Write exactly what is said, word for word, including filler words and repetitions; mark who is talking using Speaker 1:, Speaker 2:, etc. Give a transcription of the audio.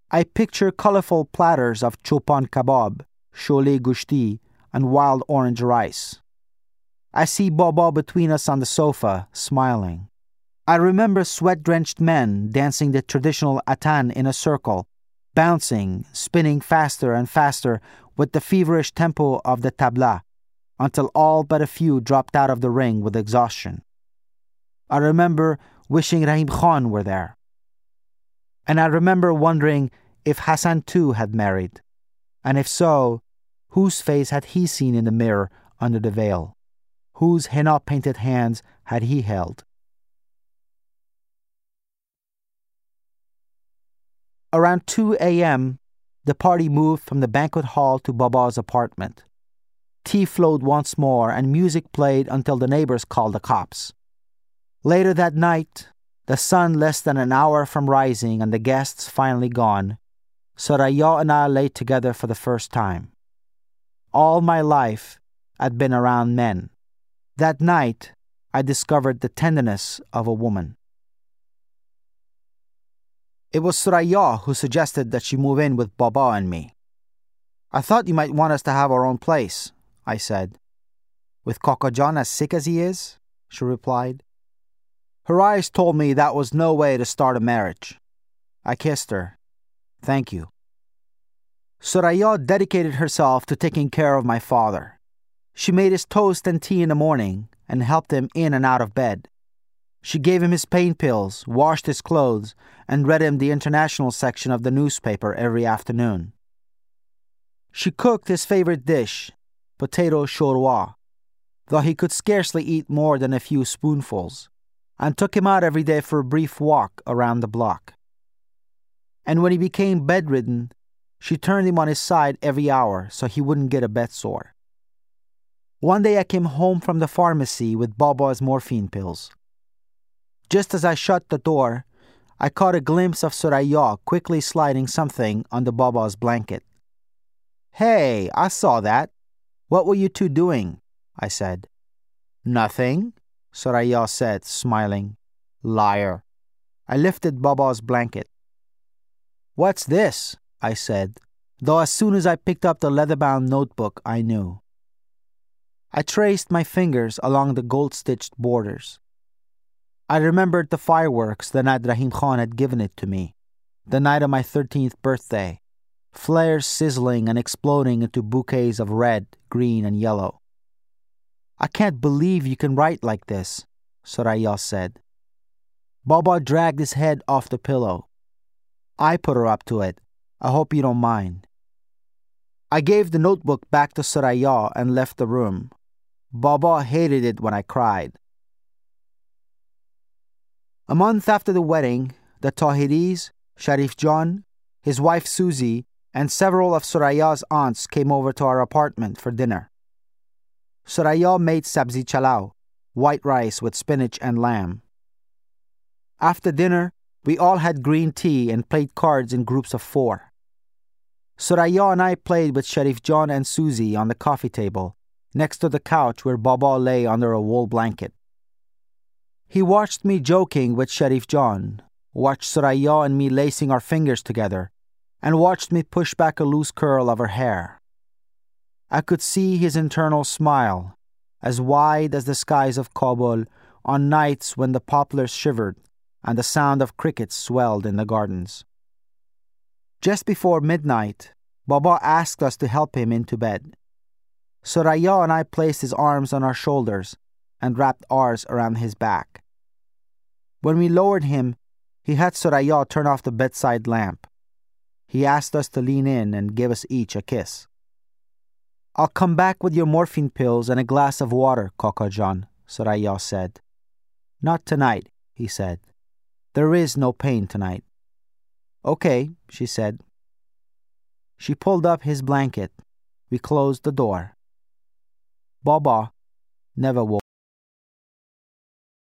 Speaker 1: I picture colorful platters of chopan kebab, chole gushti, and wild orange rice. I see Baba between us on the sofa, smiling. I remember sweat-drenched men dancing the traditional atan in a circle, bouncing, spinning faster and faster with the feverish tempo of the tabla, until all but a few dropped out of the ring with exhaustion. I remember wishing Rahim Khan were there. And I remember wondering if Hassan too had married, and if so, whose face had he seen in the mirror under the veil? Whose henna-painted hands had he held? Around two a.m., the party moved from the banquet hall to Baba's apartment. Tea flowed once more and music played until the neighbors called the cops. Later that night, the sun less than an hour from rising and the guests finally gone, Soraya and I lay together for the first time. All my life, I'd been around men. That night, I discovered the tenderness of a woman. It was Soraya who suggested that she move in with Baba and me. I thought you might want us to have our own place, I said. With Kaka John as sick as he is? She replied. Her eyes told me that was no way to start a marriage. I kissed her. Thank you. Soraya dedicated herself to taking care of my father. She made his toast and tea in the morning and helped him in and out of bed. She gave him his pain pills, washed his clothes, and read him the international section of the newspaper every afternoon. She cooked his favorite dish, potato shorwa, though he could scarcely eat more than a few spoonfuls, and took him out every day for a brief walk around the block. And when he became bedridden, she turned him on his side every hour so he wouldn't get a bed sore. One day I came home from the pharmacy with Baba's morphine pills. Just as I shut the door, I caught a glimpse of Soraya quickly sliding something under Baba's blanket. Hey, I saw that. What were you two doing? I said. Nothing, Soraya said, smiling. Liar. I lifted Baba's blanket. What's this? I said, though as soon as I picked up the leather-bound notebook, I knew. I traced my fingers along the gold-stitched borders. I remembered the fireworks the night Rahim Khan had given it to me, the night of my thirteenth birthday, flares sizzling and exploding into bouquets of red, green, and yellow. I can't believe you can write like this, Soraya said. Baba dragged his head off the pillow. I put her up to it. I hope you don't mind. I gave the notebook back to Soraya and left the room. Baba hated it when I cried. A month after the wedding, the Tahiris, Sharif John, his wife Susie, and several of Soraya's aunts came over to our apartment for dinner. Soraya made sabzi chalao, white rice with spinach and lamb. After dinner, we all had green tea and played cards in groups of four. Soraya and I played with Sharif John and Susie on the coffee table, next to the couch where Baba lay under a wool blanket. He watched me joking with Sharif John, watched Soraya and me lacing our fingers together, and watched me push back a loose curl of her hair. I could see his internal smile, as wide as the skies of Kabul on nights when the poplars shivered and the sound of crickets swelled in the gardens. Just before midnight, Baba asked us to help him into bed. Soraya and I placed his arms on our shoulders and wrapped ours around his back. When we lowered him, he had Soraya turn off the bedside lamp. He asked us to lean in and give us each a kiss. I'll come back with your morphine pills and a glass of water, Kaka John, Soraya said. Not tonight, he said. There is no pain tonight. Okay, she said. She pulled up his blanket. We closed the door. Baba never woke.